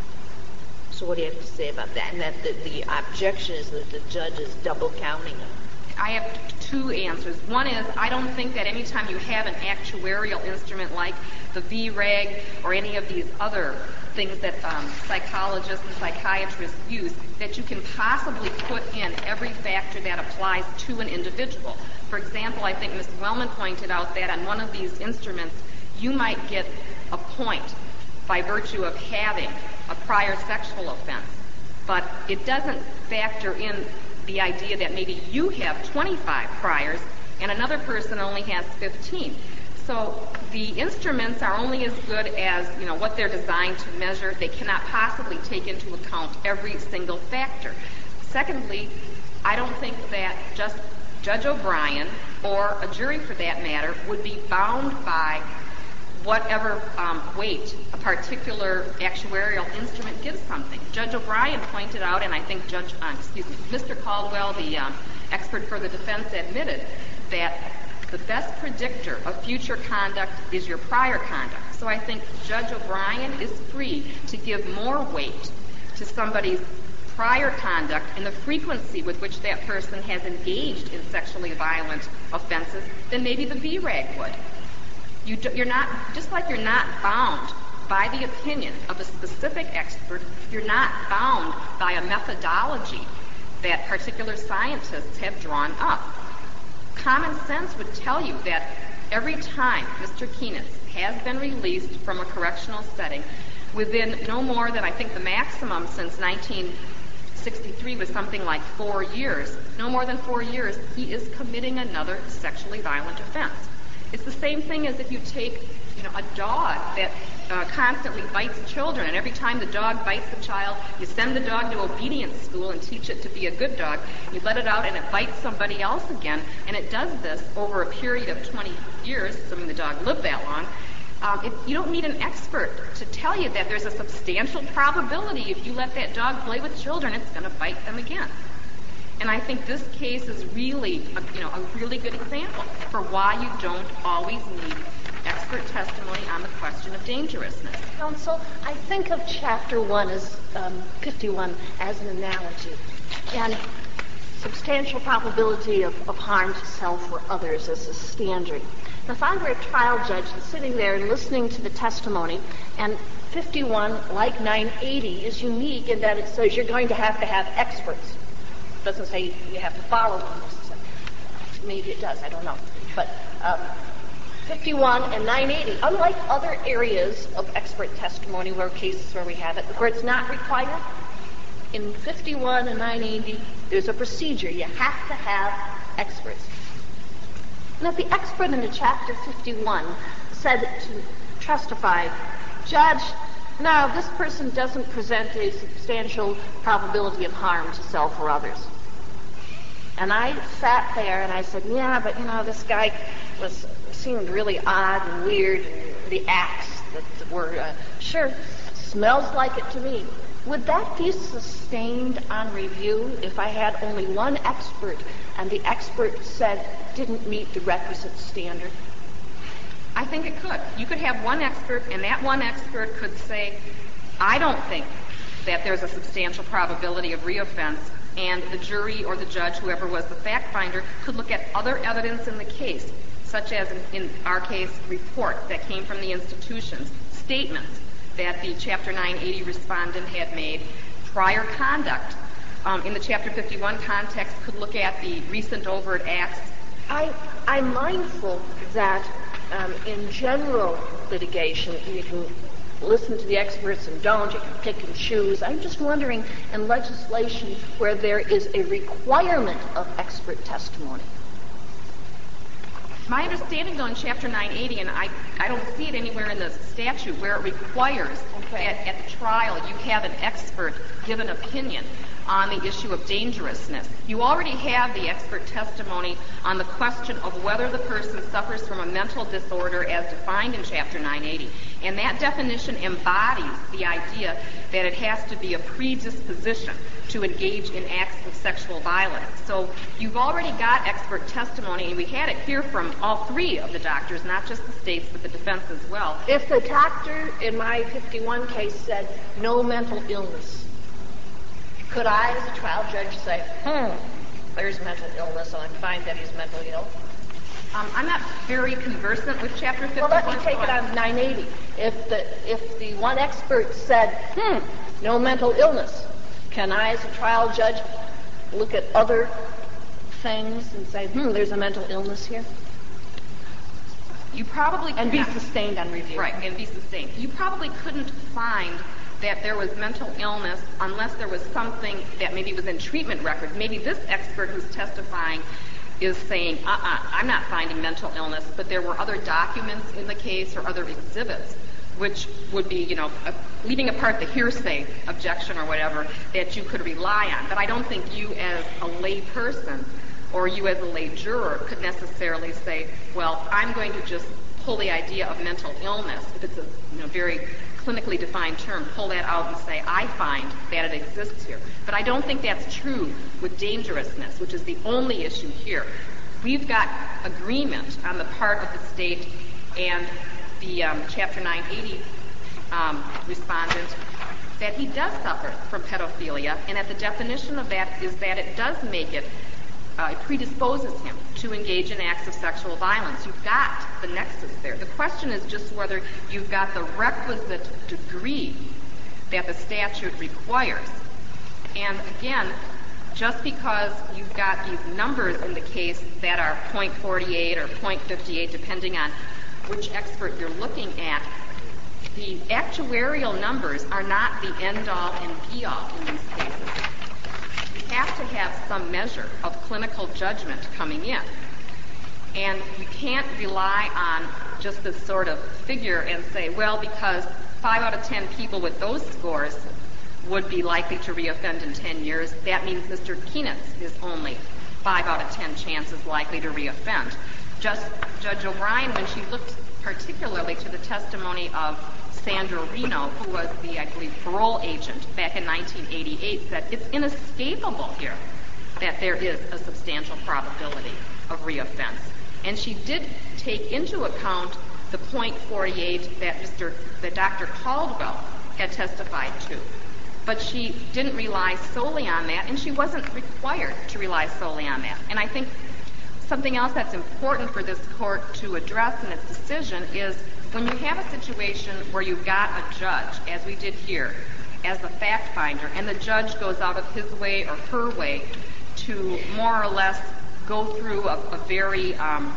So what do you have to say about that? And that the, the objection is that the judge is double counting them. I have two answers. One is, I don't think that any time you have an actuarial instrument like the V RAG or any of these other things that um, psychologists and psychiatrists use that you can possibly put in every factor that applies to an individual. For example, I think Miz Wellman pointed out that on one of these instruments, you might get a point by virtue of having a prior sexual offense, but it doesn't factor in the idea that maybe you have twenty-five priors and another person only has fifteen. So the instruments are only as good as, you know, what they're designed to measure. They cannot possibly take into account every single factor. Secondly, I don't think that just Judge O'Brien, or a jury for that matter, would be bound by whatever um, weight a particular actuarial instrument gives something. Judge O'Brien pointed out, and I think Judge, uh, excuse me, Mister Caldwell, the um, expert for the defense, admitted that the best predictor of future conduct is your prior conduct. So I think Judge O'Brien is free to give more weight to somebody's prior conduct and the frequency with which that person has engaged in sexually violent offenses than maybe the V RAG would. You do, you're not, just like you're not bound by the opinion of a specific expert, you're not bound by a methodology that particular scientists have drawn up. Common sense would tell you that every time Mister Keenitz has been released from a correctional setting, within no more than, I think the maximum since nineteen sixty-three was something like four years, no more than four years, he is committing another sexually violent offense. It's the same thing as if you take, you know, a dog that uh, constantly bites children, and every time the dog bites the child, you send the dog to obedience school and teach it to be a good dog. You let it out and it bites somebody else again, and it does this over a period of twenty years, assuming the dog lived that long. Um, if, you don't need an expert to tell you that there's a substantial probability if you let that dog play with children, it's going to bite them again. And I think this case is really, a, you know, a really good example for why you don't always need expert testimony on the question of dangerousness. Counsel, I think of Chapter one as um, fifty-one as an analogy, and substantial probability of, of harm to self or others as a standard. Now, if I were a trial judge and sitting there and listening to the testimony, and fifty-one, like nine eighty, is unique in that it says you're going to have to have experts. It doesn't say you have to follow them. Maybe it does, I don't know. But um, fifty-one and nine eighty, unlike other areas of expert testimony where cases where we have it, where it's not required, in fifty-one and nine eighty, there's a procedure. You have to have experts. Now, the expert in the Chapter fifty-one said to testify, Judge, no, this person doesn't present a substantial probability of harm to self or others. And I sat there and I said, yeah, but, you know, this guy was seemed really odd and weird, and the acts that were, uh, sure, smells like it to me. Would that be sustained on review if I had only one expert and the expert said didn't meet the requisite standard? I think it could. You could have one expert, and that one expert could say, I don't think that there's a substantial probability of reoffense, and the jury or the judge, whoever was the fact finder, could look at other evidence in the case, such as, in, in our case, reports that came from the institutions, statements that the Chapter nine eighty respondent had made, prior conduct. Um, in the Chapter fifty-one context, could look at the recent overt acts. I, I'm mindful that um, in general litigation, you can listen to the experts and don't, you can pick and choose. I'm just wondering, in legislation where there is a requirement of expert testimony. My understanding, though, in Chapter nine eighty, and I, I don't see it anywhere in the statute where it requires okay. that at the trial you have an expert give an opinion on the issue of dangerousness. You already have the expert testimony on the question of whether the person suffers from a mental disorder as defined in Chapter nine eighty. And that definition embodies the idea that it has to be a predisposition to engage in acts of sexual violence. So you've already got expert testimony, and we had it here from all three of the doctors, not just the states, but the defense as well. If the doctor in my fifty-one case said no mental illness, could I, as a trial judge, say, hmm, there's mental illness, so I'm fine that he's mentally ill? Um, I'm not very conversant with Chapter fifty-one. Well, let me take it on nine eighty. If the, if the one expert said, hmm, no mental illness, can I, as a trial judge, look at other things and say, hmm, there's a mental illness here? You probably And be cannot- sustained on review. Right, and be sustained. You probably couldn't find that there was mental illness unless there was something that maybe was in treatment records. Maybe this expert who's testifying is saying, uh-uh, I'm not finding mental illness, but there were other documents in the case or other exhibits which would be, you know, uh, leaving apart the hearsay objection or whatever, that you could rely on. But I don't think you as a lay person or you as a lay juror could necessarily say, well, I'm going to just pull the idea of mental illness, if it's a you know, very clinically defined term, pull that out and say, I find that it exists here. But I don't think that's true with dangerousness, which is the only issue here. We've got agreement on the part of the state and the um, Chapter nine eighty um, respondent that he does suffer from pedophilia, and that the definition of that is that it does make it, uh, it predisposes him to engage in acts of sexual violence. You've got the nexus there. The question is just whether you've got the requisite degree that the statute requires. And again, just because you've got these numbers in the case that are point four eight or point five eight, depending on which expert you're looking at, the actuarial numbers are not the end-all and be-all in these cases. You have to have some measure of clinical judgment coming in. And you can't rely on just this sort of figure and say, well, because five out of ten people with those scores would be likely to reoffend in ten years, that means Mister Kienitz is only five out of ten chances likely to reoffend. Just Judge O'Brien, when she looked particularly to the testimony of Sandra Reno, who was the, I believe, parole agent back in nineteen eighty-eight, said it's inescapable here that there is a substantial probability of reoffense. And she did take into account the point four eight that Mister that Doctor Caldwell had testified to. But she didn't rely solely on that, and she wasn't required to rely solely on that. And I think something else that's important for this court to address in its decision is when you have a situation where you've got a judge, as we did here, as the fact finder, and the judge goes out of his way or her way to more or less go through a, a very um,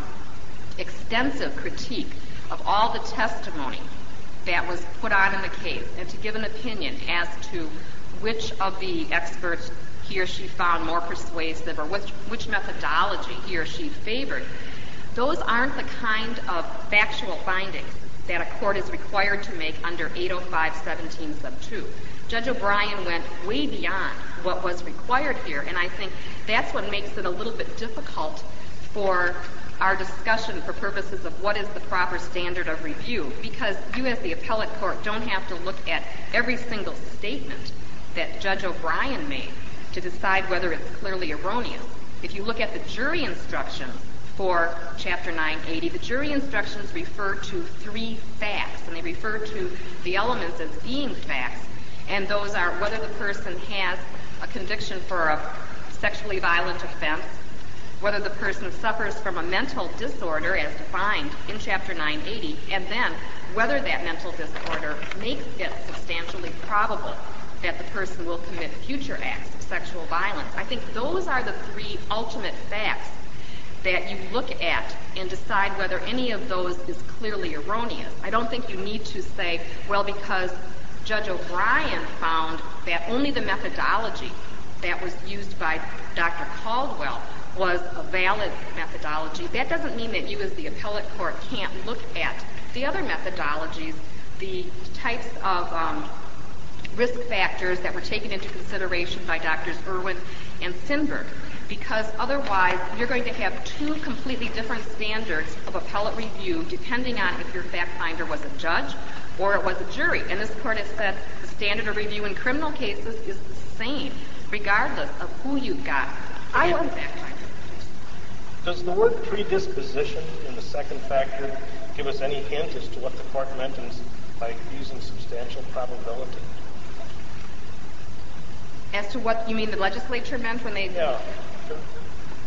extensive critique of all the testimony that was put on in the case and to give an opinion as to which of the experts he or she found more persuasive or which, which methodology he or she favored. Those aren't the kind of factual findings that a court is required to make under eight oh five seventeen sub two. Judge O'Brien went way beyond what was required here, and I think that's what makes it a little bit difficult for our discussion for purposes of what is the proper standard of review, because you as the appellate court don't have to look at every single statement that Judge O'Brien made to decide whether it's clearly erroneous. If you look at the jury instructions for Chapter nine eighty, the jury instructions refer to three facts, and they refer to the elements as being facts, and those are whether the person has a conviction for a sexually violent offense, whether the person suffers from a mental disorder as defined in Chapter nine eighty, and then whether that mental disorder makes it substantially probable that the person will commit future acts of sexual violence. I think those are the three ultimate facts that you look at and decide whether any of those is clearly erroneous. I don't think you need to say, well, because Judge O'Brien found that only the methodology that was used by Doctor Caldwell was a valid methodology. That doesn't mean that you as the appellate court can't look at the other methodologies, the types of um, risk factors that were taken into consideration by Doctors Irwin and Sinberg, because otherwise you're going to have two completely different standards of appellate review depending on if your fact finder was a judge or it was a jury. And this court has said the standard of review in criminal cases is the same regardless of who you've got as the fact finder. Does the word predisposition in the second factor give us any hint as to what the court meant in, by using substantial probability? As to what you mean the legislature meant when they... Yeah.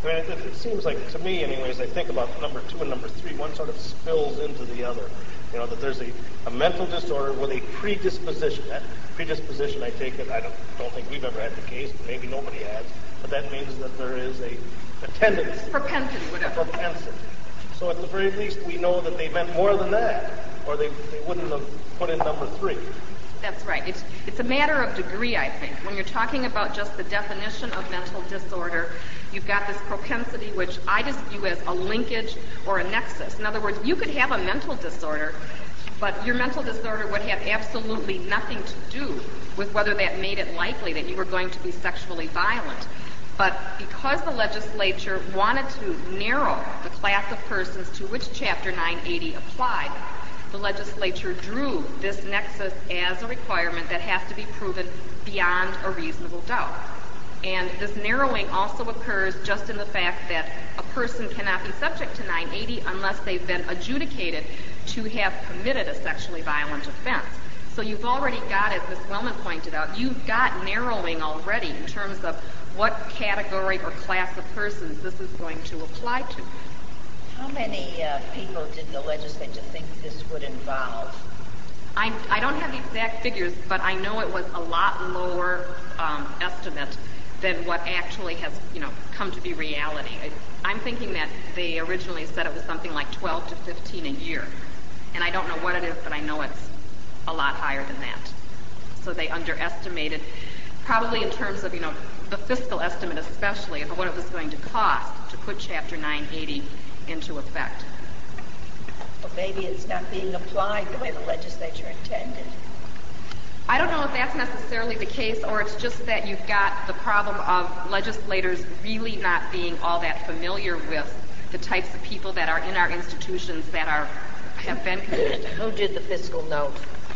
I mean, it, it seems like, to me anyways, I think about number two and number three, one sort of spills into the other. You know, that there's a, a mental disorder with a predisposition. That predisposition, I take it, I don't, don't think we've ever had the case, maybe nobody has, but that means that there is a, a tendency. Propensity, whatever. A propensity. So at the very least, we know that they meant more than that, or they, they wouldn't have put in number three. That's right. It's, it's a matter of degree, I think. When you're talking about just the definition of mental disorder, you've got this propensity, which I just view as a linkage or a nexus. In other words, you could have a mental disorder, but your mental disorder would have absolutely nothing to do with whether that made it likely that you were going to be sexually violent. But because the legislature wanted to narrow the class of persons to which Chapter nine eighty applied, the legislature drew this nexus as a requirement that has to be proven beyond a reasonable doubt. And this narrowing also occurs just in the fact that a person cannot be subject to nine eighty unless they've been adjudicated to have committed a sexually violent offense. So you've already got, as Miz Wellman pointed out, you've got narrowing already in terms of what category or class of persons this is going to apply to. How many uh, people did the legislature think this would involve? I, I don't have the exact figures, but I know it was a lot lower um, estimate than what actually has, you know, come to be reality. I, I'm thinking that they originally said it was something like twelve to fifteen a year. And I don't know what it is, but I know it's a lot higher than that. So they underestimated, probably in terms of, you know, the fiscal estimate especially, of what it was going to cost to put Chapter nine eighty into effect. Well, maybe it's not being applied the way the legislature intended. I don't know if that's necessarily the case, or it's just that you've got the problem of legislators really not being all that familiar with the types of people that are in our institutions that are have been convicted. Who did the fiscal note?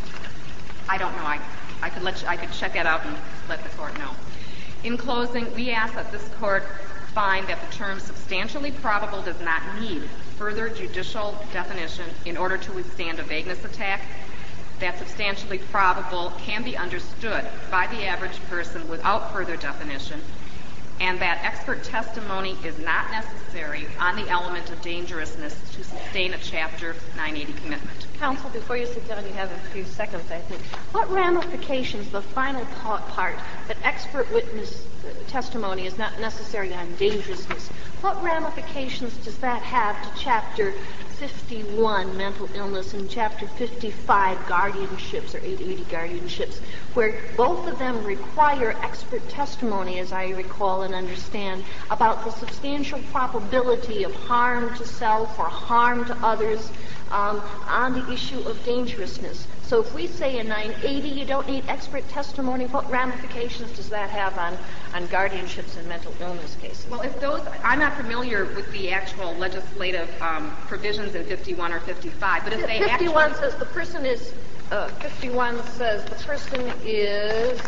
I don't know. I, I could let you, I could check that out and let the court know. In closing, we ask that this court find that the term substantially probable does not need further judicial definition in order to withstand a vagueness attack, that substantially probable can be understood by the average person without further definition, and that expert testimony is not necessary on the element of dangerousness to sustain a Chapter nine eighty commitment. Counsel, before you sit down, you have a few seconds, I think. What ramifications, the final part, that expert witness testimony is not necessary on dangerousness, what ramifications does that have to Chapter fifty-one, mental illness, and Chapter fifty-five, guardianships, or eight eighty guardianships, where both of them require expert testimony, as I recall and understand, about the substantial probability of harm to self or harm to others um, on the issue of dangerousness. So if we say in nine eighty you don't need expert testimony, what ramifications does that have on, on guardianships and mental illness cases? Well, if those, I'm not familiar with the actual legislative um, provisions in fifty-one or fifty-five, but if they fifty-one actually... says the person is, uh, fifty-one says the person is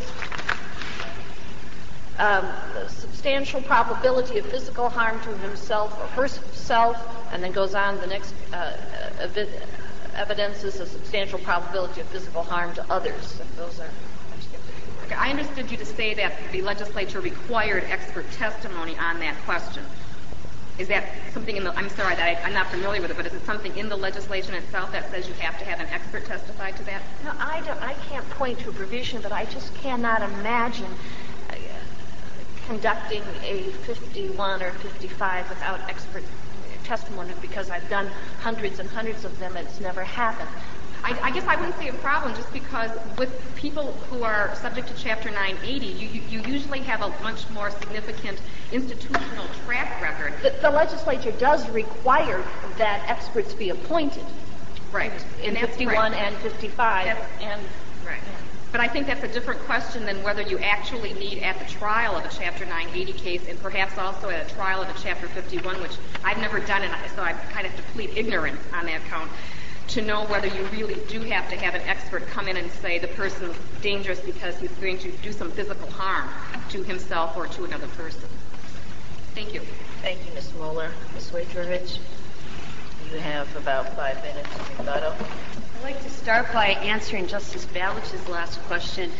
um, substantial probability of physical harm to himself or herself, and then goes on the next uh, evi- evidence is a substantial probability of physical harm to others. If those are... Okay, I understood you to say that the legislature required expert testimony on that question. Is that something in the, I'm sorry, that I, I'm not familiar with it, but is it something in the legislation itself that says you have to have an expert testify to that? No, I, don't, I can't point to a provision, but I just cannot imagine uh, conducting a fifty-one or fifty-five without expert testimony, because I've done hundreds and hundreds of them and it's never happened. I, I guess I wouldn't say a problem, just because with people who are subject to Chapter nine eighty, you, you, you usually have a much more significant institutional track record. The, the legislature does require that experts be appointed. Right. In And that's fifty-one right. and fifty-five. That's, and right. But I think that's a different question than whether you actually need at the trial of a Chapter nine eighty case, and perhaps also at a trial of a Chapter fifty-one, which I've never done, and so I kind of have to plead ignorance on that count, to know whether you really do have to have an expert come in and say the person's dangerous because he's going to do some physical harm to himself or to another person. Thank you. Thank you, Miz Mueller. Miz Wojtowicz, you have about five minutes to rebuttal. I'd like to start by answering Justice Bawich's last question.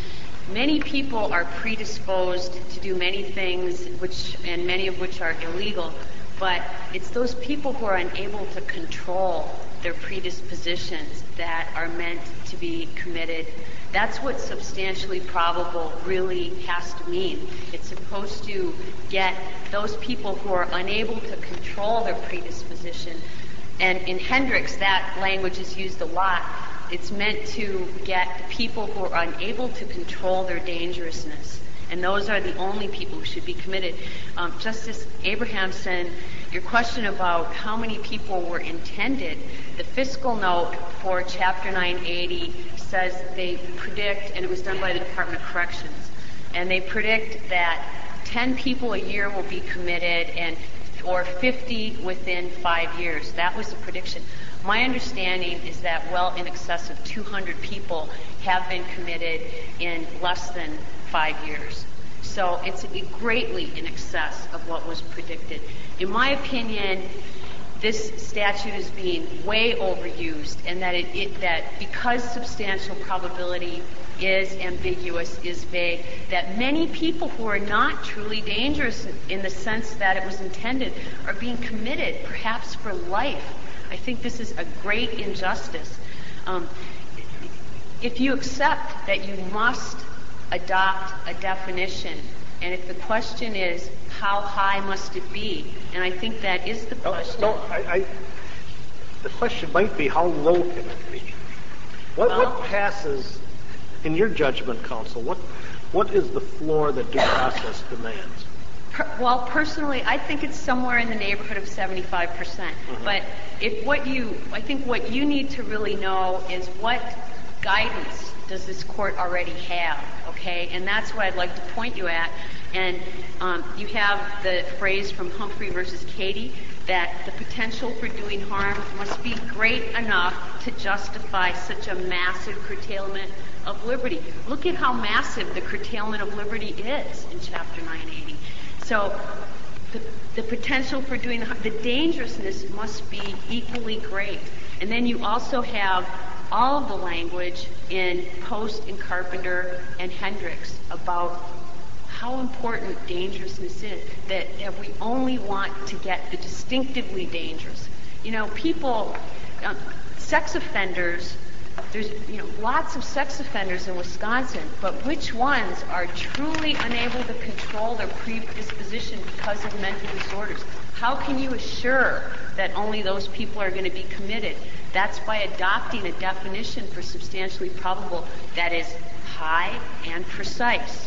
Many people are predisposed to do many things, which and many of which are illegal, but it's those people who are unable to control their predispositions that are meant to be committed. That's what substantially probable really has to mean. It's supposed to get those people who are unable to control their predisposition. And in Hendricks, that language is used a lot. It's meant to get the people who are unable to control their dangerousness. And those are the only people who should be committed. Um, Justice Abrahamson, your question about how many people were intended, the fiscal note for Chapter nine eighty says they predict, and it was done by the Department of Corrections, and they predict that ten people a year will be committed and or fifty within five years. That was the prediction. My understanding is that well in excess of two hundred people have been committed in less than five years. So it's greatly in excess of what was predicted. In my opinion, this statute is being way overused, and that it, it that because substantial probability is ambiguous, is vague, that many people who are not truly dangerous in the sense that it was intended are being committed, perhaps for life. I think this is a great injustice. Um, if you accept that you must adopt a definition, and if the question is, how high must it be? And I think that is the question. No, no I, I, the question might be, how low can it be? What, well, what passes, in your judgment, counsel, what, what is the floor that due process demands? Per, well, personally, I think it's somewhere in the neighborhood of seventy-five percent. Mm-hmm. But if what you, I think what you need to really know is what guidance does this court already have, okay? And that's what I'd like to point you at. And um, you have the phrase from Humphrey versus Cady that the potential for doing harm must be great enough to justify such a massive curtailment of liberty. Look at how massive the curtailment of liberty is in Chapter nine eighty. So the, the potential for doing harm, the dangerousness must be equally great. And then you also have all of the language in Post and Carpenter and Hendricks about how important dangerousness is, that, that we only want to get the distinctively dangerous. You know, people, uh, sex offenders, there's, you know, lots of sex offenders in Wisconsin, but which ones are truly unable to control their predisposition because of mental disorders? How can you assure that only those people are going to be committed? That's by adopting a definition for substantially probable that is high and precise.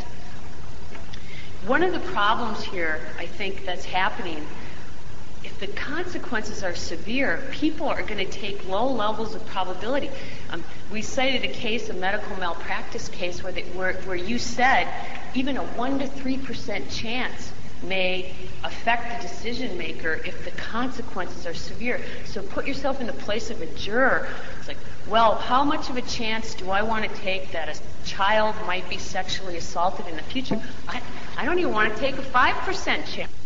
One of the problems here, I think, that's happening, if the consequences are severe, people are going to take low levels of probability. Um, we cited a case, a medical malpractice case, where, they, where, where you said even a one to three percent chance may affect the decision maker if the consequences are severe. So put yourself in the place of a juror. It's like, well, how much of a chance do I want to take that a child might be sexually assaulted in the future? I, I don't even want to take a five percent chance.